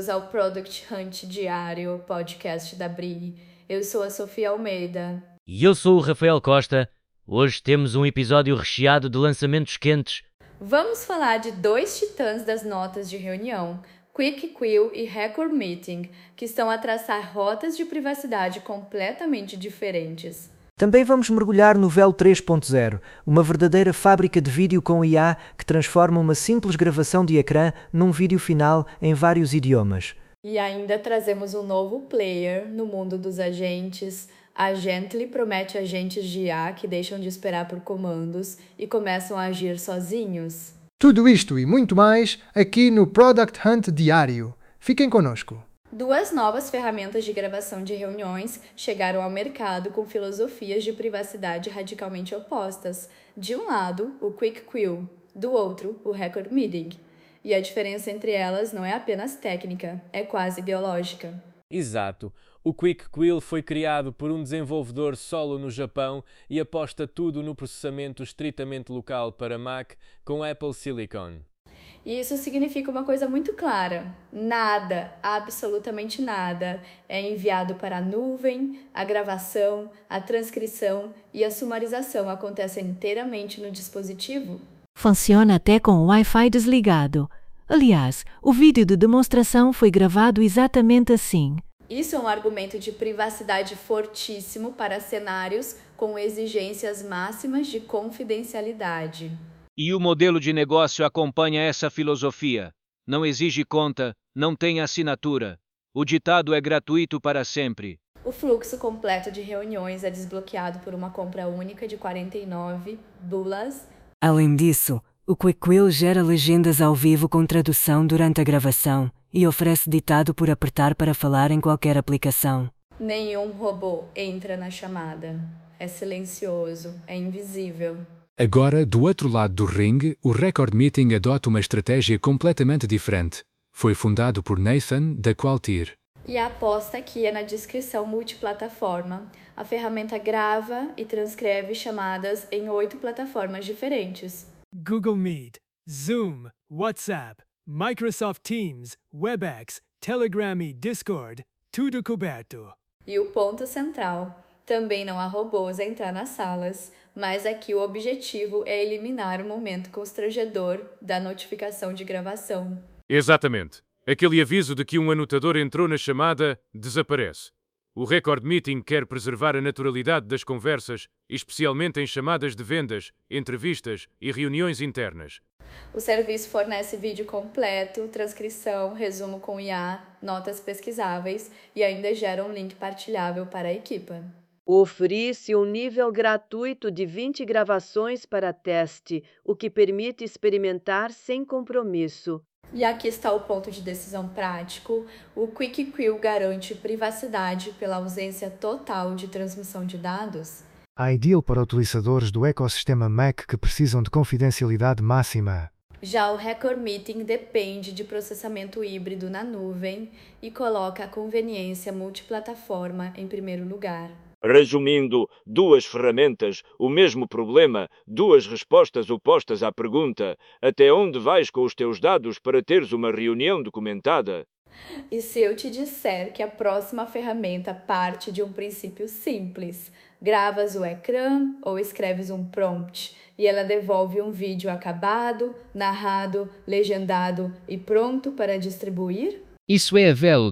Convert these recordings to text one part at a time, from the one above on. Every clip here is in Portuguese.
Bem-vindos ao Product Hunt Diário, podcast da BRI. Eu sou a Sofia Almeida. E eu sou o Rafael Costa. Hoje temos um episódio recheado de lançamentos quentes. Vamos falar de dois titãs das notas de reunião, Quick Quill e Record Meeting, que estão a traçar rotas de privacidade completamente diferentes. Também vamos mergulhar no Velo 3.0, uma verdadeira fábrica de vídeo com IA que transforma uma simples gravação de ecrã num vídeo final em vários idiomas. E ainda trazemos um novo player no mundo dos agentes. A Gently promete agentes de IA que deixam de esperar por comandos e começam a agir sozinhos. Tudo isto e muito mais aqui no Product Hunt Diário. Fiquem conosco. Duas novas ferramentas de gravação de reuniões chegaram ao mercado com filosofias de privacidade radicalmente opostas. De um lado, o Quick Quill, do outro, o Record Meeting. E a diferença entre elas não é apenas técnica, é quase ideológica. Exato. O Quick Quill foi criado por um desenvolvedor solo no Japão e aposta tudo no processamento estritamente local para Mac com Apple Silicon. E isso significa uma coisa muito clara: nada, absolutamente nada, é enviado para a nuvem, a gravação, a transcrição e a sumarização acontecem inteiramente no dispositivo. Funciona até com o Wi-Fi desligado. Aliás, o vídeo de demonstração foi gravado exatamente assim. Isso é um argumento de privacidade fortíssimo para cenários com exigências máximas de confidencialidade. E o modelo de negócio acompanha essa filosofia. Não exige conta, não tem assinatura. O ditado é gratuito para sempre. O fluxo completo de reuniões é desbloqueado por uma compra única de 49 bulas. Além disso, o Quick Quill gera legendas ao vivo com tradução durante a gravação e oferece ditado por apertar para falar em qualquer aplicação. Nenhum robô entra na chamada. É silencioso, é invisível. Agora, do outro lado do ringue, o Record Meeting adota uma estratégia completamente diferente. Foi fundado por Nathan, da Qualtir. E a aposta aqui é na descrição multiplataforma. A ferramenta grava e transcreve chamadas em 8 plataformas diferentes. Google Meet, Zoom, WhatsApp, Microsoft Teams, Webex, Telegram e Discord, tudo coberto. E o ponto central: também não há robôs a entrar nas salas, mas aqui o objetivo é eliminar o momento constrangedor da notificação de gravação. Exatamente. Aquele aviso de que um anotador entrou na chamada desaparece. O Record Meeting quer preservar a naturalidade das conversas, especialmente em chamadas de vendas, entrevistas e reuniões internas. O serviço fornece vídeo completo, transcrição, resumo com IA, notas pesquisáveis e ainda gera um link partilhável para a equipa. Oferece um nível gratuito de 20 gravações para teste, o que permite experimentar sem compromisso. E aqui está o ponto de decisão prático. O Quick Quill garante privacidade pela ausência total de transmissão de dados. Ideal para utilizadores do ecossistema Mac que precisam de confidencialidade máxima. Já o Record Meeting depende de processamento híbrido na nuvem e coloca a conveniência multiplataforma em primeiro lugar. Resumindo, duas ferramentas, o mesmo problema, duas respostas opostas à pergunta: até onde vais com os teus dados para teres uma reunião documentada? E se eu te disser que a próxima ferramenta parte de um princípio simples? Gravas o ecrã ou escreves um prompt e ela devolve um vídeo acabado, narrado, legendado e pronto para distribuir? Isso é a Velo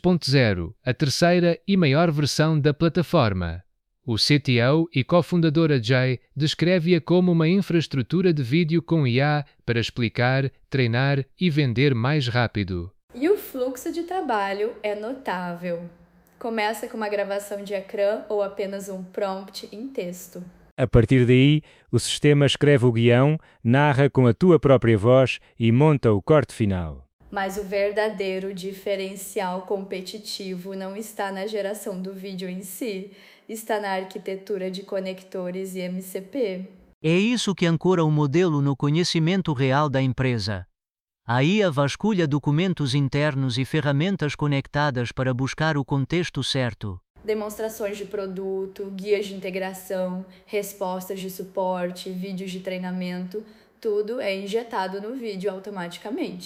3.0, a terceira e maior versão da plataforma. O CTO e cofundador Ajay descreve-a como uma infraestrutura de vídeo com IA para explicar, treinar e vender mais rápido. E o fluxo de trabalho é notável. Começa com uma gravação de ecrã ou apenas um prompt em texto. A partir daí, o sistema escreve o guião, narra com a tua própria voz e monta o corte final. Mas o verdadeiro diferencial competitivo não está na geração do vídeo em si, está na arquitetura de conectores e MCP. É isso que ancora o modelo no conhecimento real da empresa. A IA vasculha documentos internos e ferramentas conectadas para buscar o contexto certo. Demonstrações de produto, guias de integração, respostas de suporte, vídeos de treinamento, tudo é injetado no vídeo automaticamente.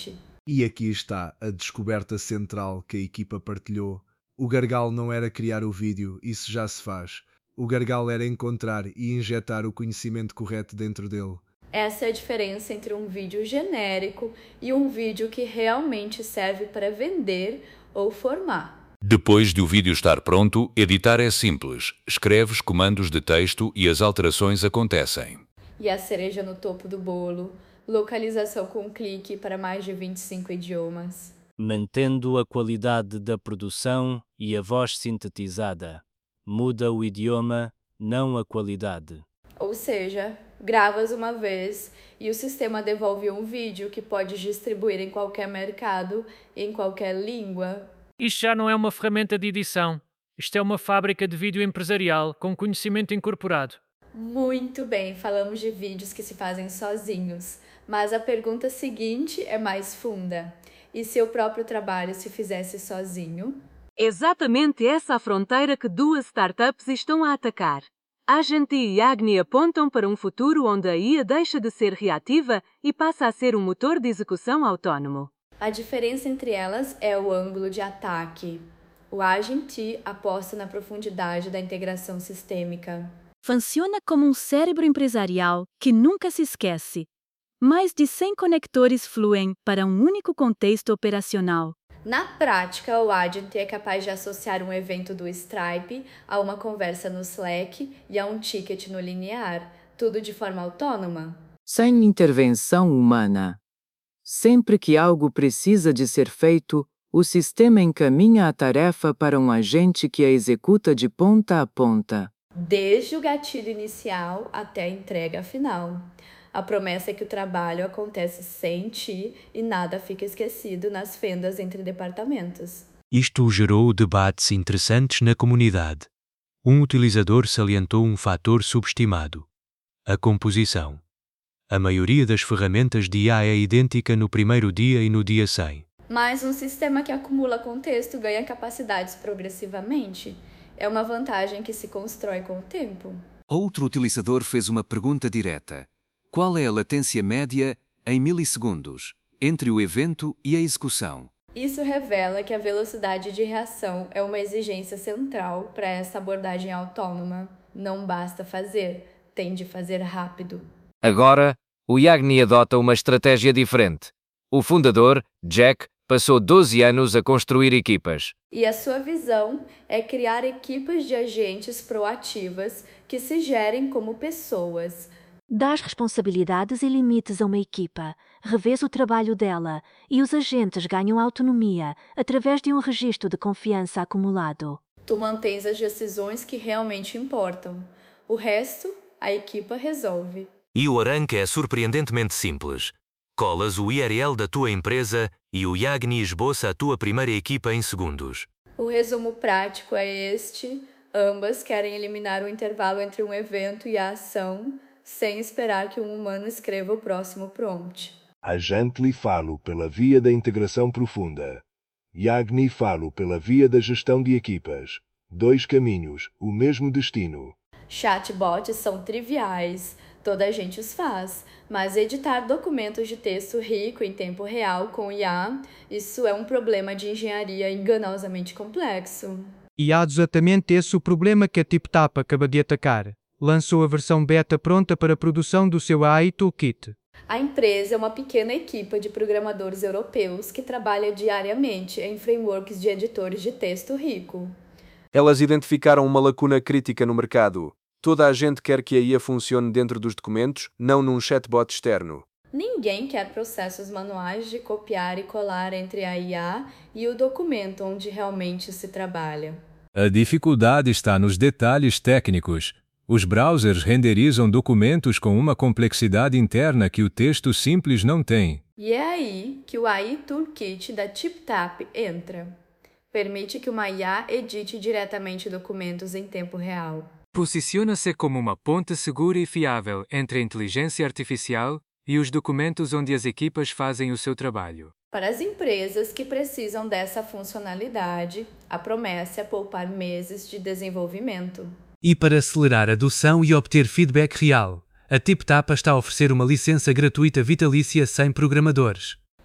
E aqui está a descoberta central que a equipa partilhou. O gargalo não era criar o vídeo, isso já se faz. O gargalo era encontrar e injetar o conhecimento correto dentro dele. Essa é a diferença entre um vídeo genérico e um vídeo que realmente serve para vender ou formar. Depois de o vídeo estar pronto, editar é simples. Escreves comandos de texto e as alterações acontecem. E a cereja no topo do bolo, localização com clique para mais de 25 idiomas. Mantendo a qualidade da produção e a voz sintetizada. Muda o idioma, não a qualidade. Ou seja, gravas uma vez e o sistema devolve um vídeo que pode distribuir em qualquer mercado, em qualquer língua. Isto já não é uma ferramenta de edição. Isto é uma fábrica de vídeo empresarial com conhecimento incorporado. Muito bem, falamos de vídeos que se fazem sozinhos. Mas a pergunta seguinte é mais funda. E se o próprio trabalho se fizesse sozinho? Exatamente essa a fronteira que duas startups estão a atacar. Agent e Agni apontam para um futuro onde a IA deixa de ser reativa e passa a ser um motor de execução autónomo. A diferença entre elas é o ângulo de ataque. O Agent aposta na profundidade da integração sistêmica. Funciona como um cérebro empresarial que nunca se esquece. Mais de 100 conectores fluem para um único contexto operacional. Na prática, o Agent é capaz de associar um evento do Stripe a uma conversa no Slack e a um ticket no Linear, tudo de forma autônoma. Sem intervenção humana. Sempre que algo precisa de ser feito, o sistema encaminha a tarefa para um agente que a executa de ponta a ponta. Desde o gatilho inicial até a entrega final. A promessa é que o trabalho acontece sem ti e nada fica esquecido nas fendas entre departamentos. Isto gerou debates interessantes na comunidade. Um utilizador salientou um fator subestimado: a composição. A maioria das ferramentas de IA é idêntica no primeiro dia e no dia 100. Mas um sistema que acumula contexto ganha capacidades progressivamente. É uma vantagem que se constrói com o tempo. Outro utilizador fez uma pergunta direta. Qual é a latência média, em milissegundos, entre o evento e a execução? Isso revela que a velocidade de reação é uma exigência central para essa abordagem autônoma. Não basta fazer, tem de fazer rápido. Agora, o Yagni adota uma estratégia diferente. O fundador, Jack, passou 12 anos a construir equipas. E a sua visão é criar equipas de agentes proativas que se gerem como pessoas. Dás responsabilidades e limites a uma equipa, revês o trabalho dela e os agentes ganham autonomia através de um registro de confiança acumulado. Tu mantens as decisões que realmente importam. O resto, a equipa resolve. E o arranque é surpreendentemente simples. Colas o URL da tua empresa e o Yagni esboça a tua primeira equipa em segundos. O resumo prático é este. Ambas querem eliminar o intervalo entre um evento e a ação, sem esperar que um humano escreva o próximo prompt. Agent falo pela via da integração profunda. Yagni falo pela via da gestão de equipas. Dois caminhos, o mesmo destino. Chatbots são triviais, toda a gente os faz, mas editar documentos de texto rico em tempo real com IA, isso é um problema de engenharia enganosamente complexo. E há exatamente esse o problema que a TipTap acaba de atacar. Lançou a versão beta pronta para a produção do seu AI Toolkit. A empresa é uma pequena equipa de programadores europeus que trabalha diariamente em frameworks de editores de texto rico. Elas identificaram uma lacuna crítica no mercado. Toda a gente quer que a IA funcione dentro dos documentos, não num chatbot externo. Ninguém quer processos manuais de copiar e colar entre a IA e o documento onde realmente se trabalha. A dificuldade está nos detalhes técnicos. Os browsers renderizam documentos com uma complexidade interna que o texto simples não tem. E é aí que o AI Toolkit da TipTap entra. Permite que uma IA edite diretamente documentos em tempo real. Posiciona-se como uma ponte segura e fiável entre a inteligência artificial e os documentos onde as equipas fazem o seu trabalho. Para as empresas que precisam dessa funcionalidade, a promessa é poupar meses de desenvolvimento. E para acelerar a adoção e obter feedback real, a TipTap está a oferecer uma licença gratuita vitalícia sem programadores.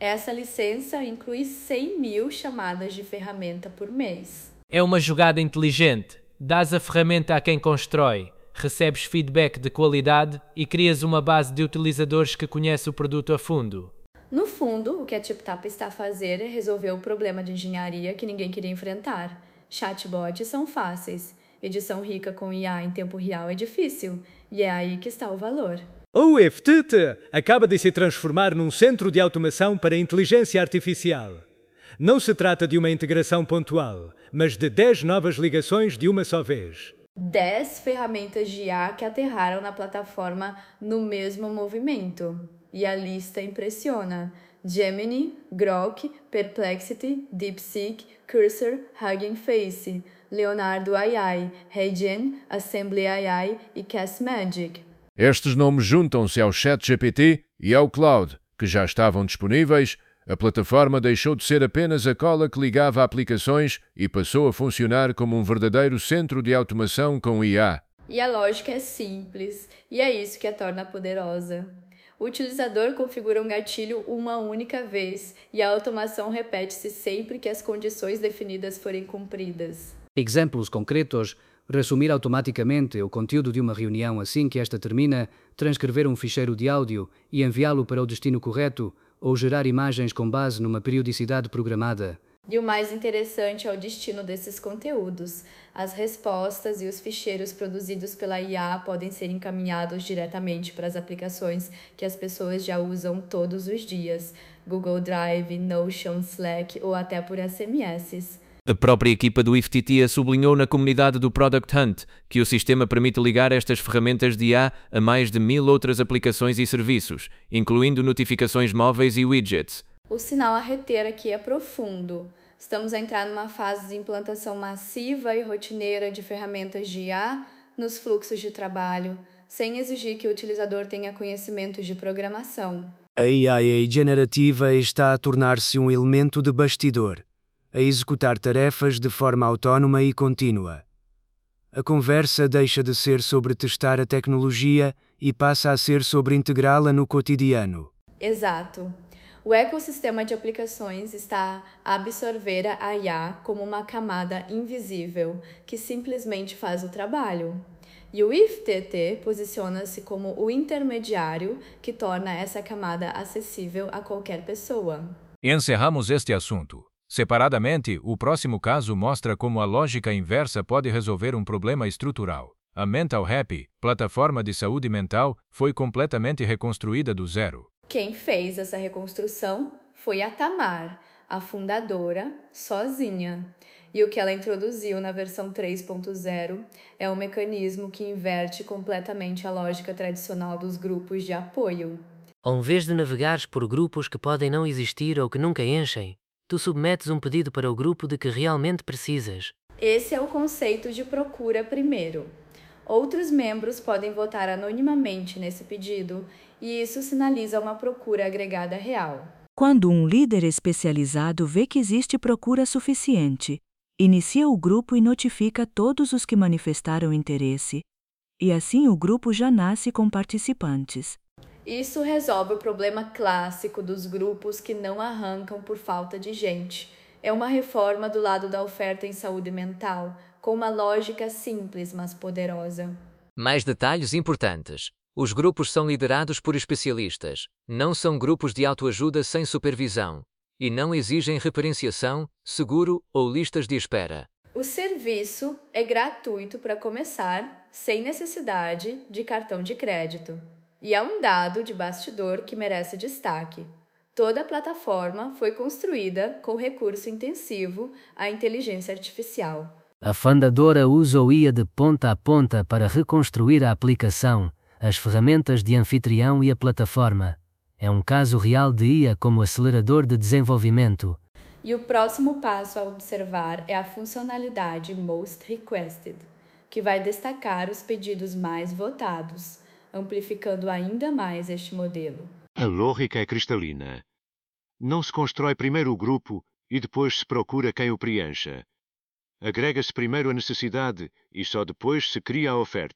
Essa licença inclui 100 mil chamadas de ferramenta por mês. É uma jogada inteligente. Dás a ferramenta a quem constrói, recebes feedback de qualidade e crias uma base de utilizadores que conhece o produto a fundo. No fundo, o que a TipTap está a fazer é resolver o problema de engenharia que ninguém queria enfrentar. Chatbots são fáceis. Edição rica com IA em tempo real é difícil. E é aí que está o valor. O FTT acaba de se transformar num centro de automação para inteligência artificial. Não se trata de uma integração pontual, mas de 10 novas ligações de uma só vez. 10 ferramentas de IA que aterraram na plataforma no mesmo movimento. E a lista impressiona. Gemini, Grok, Perplexity, DeepSeek, Cursor, Hugging Face, Leonardo AI, HeyGen, Assembly AI e Castmagic. Estes nomes juntam-se ao ChatGPT e ao Cloud, que já estavam disponíveis. A plataforma deixou de ser apenas a cola que ligava aplicações e passou a funcionar como um verdadeiro centro de automação com IA. E a lógica é simples, e é isso que a torna poderosa. O utilizador configura um gatilho uma única vez, e a automação repete-se sempre que as condições definidas forem cumpridas. Exemplos concretos: resumir automaticamente o conteúdo de uma reunião assim que esta termina, transcrever um ficheiro de áudio e enviá-lo para o destino correto, ou gerar imagens com base numa periodicidade programada. E o mais interessante é o destino desses conteúdos. As respostas e os ficheiros produzidos pela IA podem ser encaminhados diretamente para as aplicações que as pessoas já usam todos os dias. Google Drive, Notion, Slack ou até por SMS. A própria equipa do IFTT sublinhou na comunidade do Product Hunt que o sistema permite ligar estas ferramentas de IA a mais de 1000 outras aplicações e serviços, incluindo notificações móveis e widgets. O sinal a reter aqui é profundo. Estamos a entrar numa fase de implantação massiva e rotineira de ferramentas de IA nos fluxos de trabalho, sem exigir que o utilizador tenha conhecimentos de programação. A IA generativa está a tornar-se um elemento de bastidor, a executar tarefas de forma autónoma e contínua. A conversa deixa de ser sobre testar a tecnologia e passa a ser sobre integrá-la no cotidiano. Exato. O ecossistema de aplicações está a absorver a IA como uma camada invisível que simplesmente faz o trabalho. E o IFTT posiciona-se como o intermediário que torna essa camada acessível a qualquer pessoa. Encerramos este assunto. Separadamente, o próximo caso mostra como a lógica inversa pode resolver um problema estrutural. A Mental Happy, plataforma de saúde mental, foi completamente reconstruída do zero. Quem fez essa reconstrução foi a Tamar, a fundadora, sozinha. E o que ela introduziu na versão 3.0 é um mecanismo que inverte completamente a lógica tradicional dos grupos de apoio. Ao invés de navegares por grupos que podem não existir ou que nunca enchem, tu submetes um pedido para o grupo de que realmente precisas. Esse é o conceito de procura primeiro. Outros membros podem votar anonimamente nesse pedido, e isso sinaliza uma procura agregada real. Quando um líder especializado vê que existe procura suficiente, inicia o grupo e notifica todos os que manifestaram interesse, e assim o grupo já nasce com participantes. Isso resolve o problema clássico dos grupos que não arrancam por falta de gente. É uma reforma do lado da oferta em saúde mental, com uma lógica simples, mas poderosa. Mais detalhes importantes. Os grupos são liderados por especialistas, não são grupos de autoajuda sem supervisão, e não exigem referenciação, seguro ou listas de espera. O serviço é gratuito para começar, sem necessidade de cartão de crédito. E há um dado de bastidor que merece destaque. Toda a plataforma foi construída com recurso intensivo à inteligência artificial. A fundadora usa o IA de ponta a ponta para reconstruir a aplicação, as ferramentas de anfitrião e a plataforma. É um caso real de IA como acelerador de desenvolvimento. E o próximo passo a observar é a funcionalidade Most Requested, que vai destacar os pedidos mais votados, amplificando ainda mais este modelo. A lógica é cristalina. Não se constrói primeiro o grupo e depois se procura quem o preencha. Agrega-se primeiro a necessidade e só depois se cria a oferta.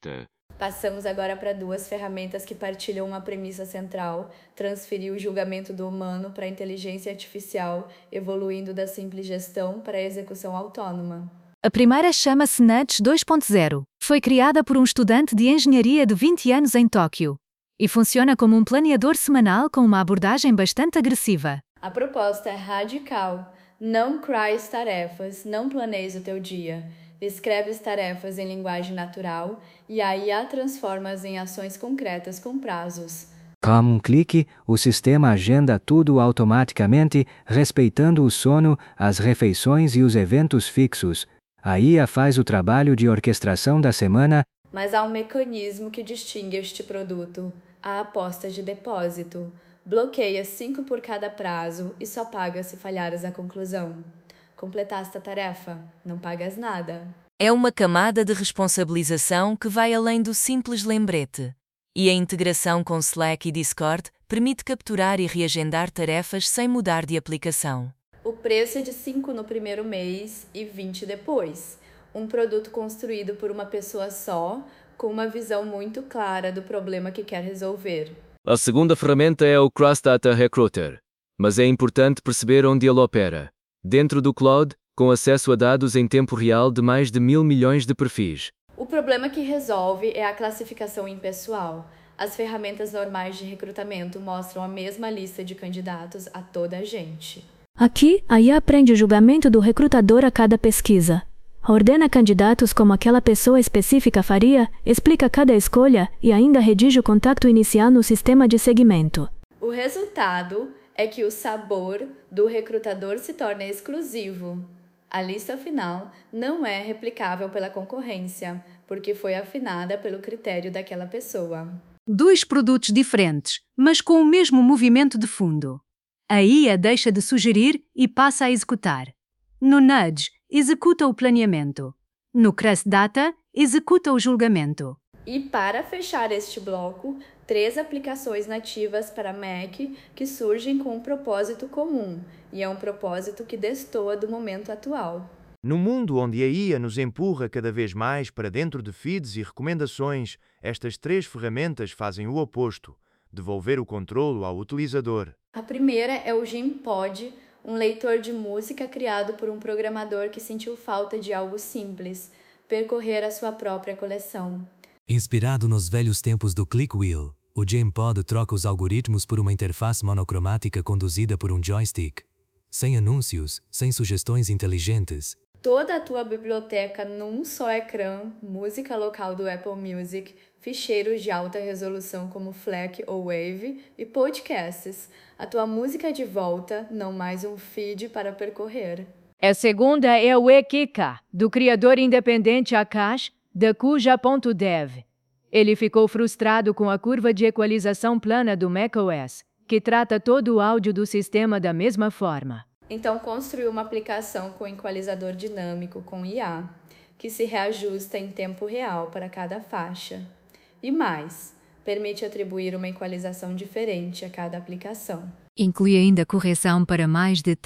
Passamos agora para duas ferramentas que partilham uma premissa central: transferir o julgamento do humano para a inteligência artificial, evoluindo da simples gestão para a execução autônoma. A primeira chama-se Nudge 2.0. Foi criada por um estudante de engenharia de 20 anos em Tóquio e funciona como um planeador semanal com uma abordagem bastante agressiva. A proposta é radical. Não cries tarefas, não planeis o teu dia. Descreve as tarefas em linguagem natural e a IA transforma-as em ações concretas com prazos. Com um clique, o sistema agenda tudo automaticamente, respeitando o sono, as refeições e os eventos fixos. A IA faz o trabalho de orquestração da semana. Mas há um mecanismo que distingue este produto: a aposta de depósito. Bloqueia 5 por cada prazo e só paga se falhares a conclusão. Completaste a tarefa, não pagas nada. É uma camada de responsabilização que vai além do simples lembrete. E a integração com Slack e Discord permite capturar e reagendar tarefas sem mudar de aplicação. O preço é de 5 no primeiro mês e 20 depois. Um produto construído por uma pessoa só, com uma visão muito clara do problema que quer resolver. A segunda ferramenta é o Cross Data Recruiter, mas é importante perceber onde ele opera. Dentro do cloud, com acesso a dados em tempo real de mais de 1.000 milhões de perfis. O problema que resolve é a classificação impessoal. As ferramentas normais de recrutamento mostram a mesma lista de candidatos a toda a gente. Aqui, a IA aprende o julgamento do recrutador a cada pesquisa. Ordena candidatos como aquela pessoa específica faria, explica cada escolha e ainda redige o contato inicial no sistema de segmento. O resultado é que o sabor do recrutador se torna exclusivo. A lista final não é replicável pela concorrência, porque foi afinada pelo critério daquela pessoa. 2 produtos diferentes, mas com o mesmo movimento de fundo. A IA deixa de sugerir e passa a executar. No Nudge, executa o planeamento. No Cross Data, executa o julgamento. E para fechar este bloco, 3 aplicações nativas para Mac que surgem com um propósito comum, e é um propósito que destoa do momento atual. No mundo onde a IA nos empurra cada vez mais para dentro de feeds e recomendações, estas 3 ferramentas fazem o oposto: devolver o controlo ao utilizador. A primeira é o Gempod, um leitor de música criado por um programador que sentiu falta de algo simples, percorrer a sua própria coleção. Inspirado nos velhos tempos do ClickWheel, o Gempod troca os algoritmos por uma interface monocromática conduzida por um joystick. Sem anúncios, sem sugestões inteligentes. Toda a tua biblioteca num só ecrã, música local do Apple Music, ficheiros de alta resolução como FLAC ou WAV e podcasts. A tua música de volta, não mais um feed para percorrer. A segunda é o Ekika, do criador independente Akash, da Kuja.dev. Ele ficou frustrado com a curva de equalização plana do macOS, que trata todo o áudio do sistema da mesma forma. Então construiu uma aplicação com equalizador dinâmico com IA, que se reajusta em tempo real para cada faixa. E mais, permite atribuir uma equalização diferente a cada aplicação. Inclui ainda correção para mais de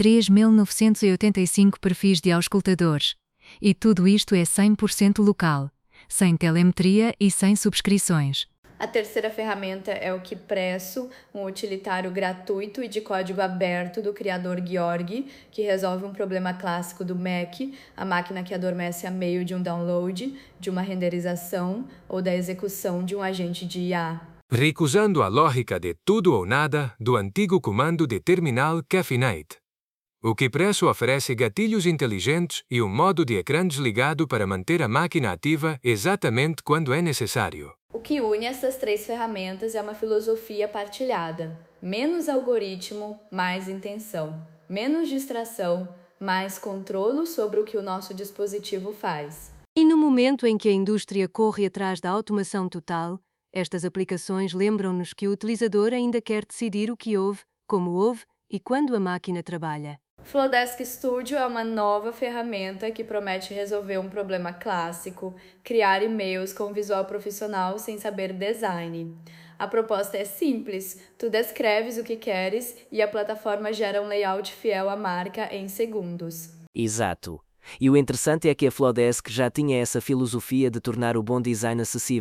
3.985 perfis de auscultadores. E tudo isto é 100% local, sem telemetria e sem subscrições. A terceira ferramenta é o Kipresso, um utilitário gratuito e de código aberto do criador Georg, que resolve um problema clássico do Mac, a máquina que adormece a meio de um download, de uma renderização ou da execução de um agente de IA. Recusando a lógica de tudo ou nada do antigo comando de terminal Caffeinate. O Kipresso oferece gatilhos inteligentes e um modo de ecrã desligado para manter a máquina ativa exatamente quando é necessário. O que une essas 3 ferramentas é uma filosofia partilhada. Menos algoritmo, mais intenção. Menos distração, mais controle sobre o que o nosso dispositivo faz. E no momento em que a indústria corre atrás da automação total, estas aplicações lembram-nos que o utilizador ainda quer decidir o que ouve, como ouve e quando a máquina trabalha. Flowdesk Studio é uma nova ferramenta que promete resolver um problema clássico, criar e-mails com visual profissional sem saber design. A proposta é simples, tu descreves o que queres e a plataforma gera um layout fiel à marca em segundos. Exato. E o interessante é que a Flowdesk já tinha essa filosofia de tornar o bom design acessível.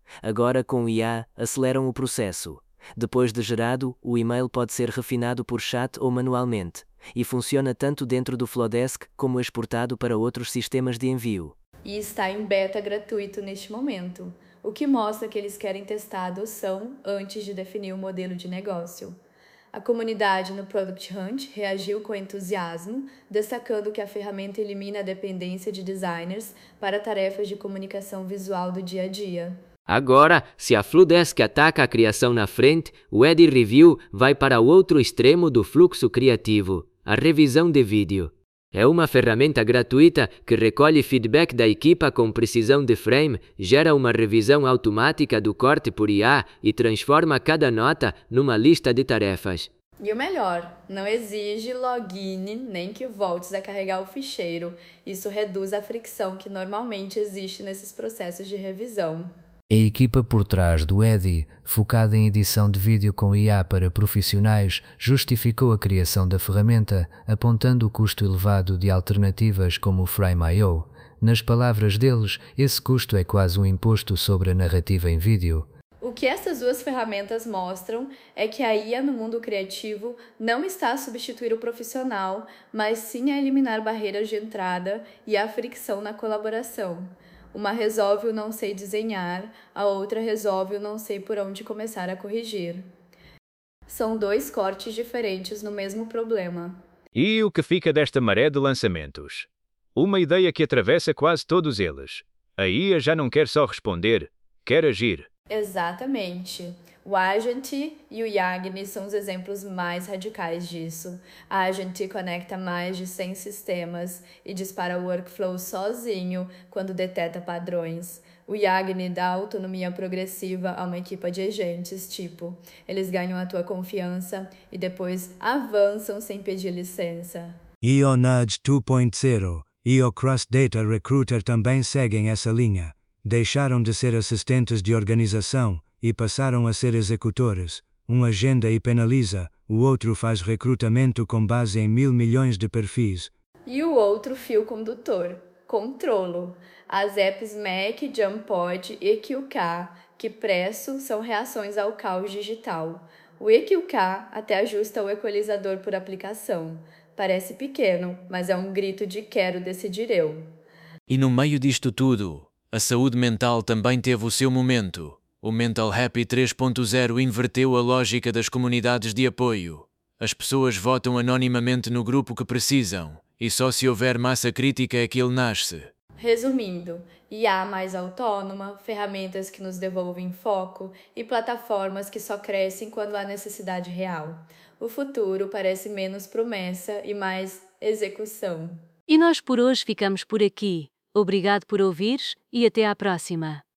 Agora, com o IA, aceleram o processo. Depois de gerado, o e-mail pode ser refinado por chat ou manualmente, e funciona tanto dentro do Flowdesk como exportado para outros sistemas de envio. E está em beta gratuito neste momento, o que mostra que eles querem testar a adoção antes de definir o modelo de negócio. A comunidade no Product Hunt reagiu com entusiasmo, destacando que a ferramenta elimina a dependência de designers para tarefas de comunicação visual do dia a dia. Agora, se a Flowdesk ataca a criação na frente, o Edit Review vai para o outro extremo do fluxo criativo, a revisão de vídeo. É uma ferramenta gratuita que recolhe feedback da equipa com precisão de frame, gera uma revisão automática do corte por IA e transforma cada nota numa lista de tarefas. E o melhor, não exige login nem que voltes a carregar o ficheiro. Isso reduz a fricção que normalmente existe nesses processos de revisão. A equipa por trás do Edit, focada em edição de vídeo com IA para profissionais, justificou a criação da ferramenta, apontando o custo elevado de alternativas como o Frame.io. Nas palavras deles, esse custo é quase um imposto sobre a narrativa em vídeo. O que essas duas ferramentas mostram é que a IA no mundo criativo não está a substituir o profissional, mas sim a eliminar barreiras de entrada e a fricção na colaboração. Uma resolve o não sei desenhar, a outra resolve o não sei por onde começar a corrigir. São dois cortes diferentes no mesmo problema. E o que fica desta maré de lançamentos? Uma ideia que atravessa quase todos eles. A IA já não quer só responder, quer agir. Exatamente. O Agent e o Yagni são os exemplos mais radicais disso. A Agent conecta mais de 100 sistemas e dispara o workflow sozinho quando detecta padrões. O Yagni dá autonomia progressiva a uma equipe de agentes, tipo, eles ganham a tua confiança e depois avançam sem pedir licença. E o Nudge 2.0 e o Cross Data Recruiter também seguem essa linha. Deixaram de ser assistentes de organização e passaram a ser executores. Um agenda e penaliza, o outro faz recrutamento com base em 1.000 milhões de perfis. E o outro fio condutor, controlo. As apps Mac, Jumpod e EQK, que presto, são reações ao caos digital. O EQK até ajusta o equalizador por aplicação. Parece pequeno, mas é um grito de quero decidir eu. E no meio disto tudo, a saúde mental também teve o seu momento. O Mental Happy 3.0 inverteu a lógica das comunidades de apoio. As pessoas votam anonimamente no grupo que precisam, e só se houver massa crítica é que ele nasce. Resumindo, IA mais autônoma, ferramentas que nos devolvem foco e plataformas que só crescem quando há necessidade real. O futuro parece menos promessa e mais execução. E nós por hoje ficamos por aqui. Obrigado por ouvires e até à próxima.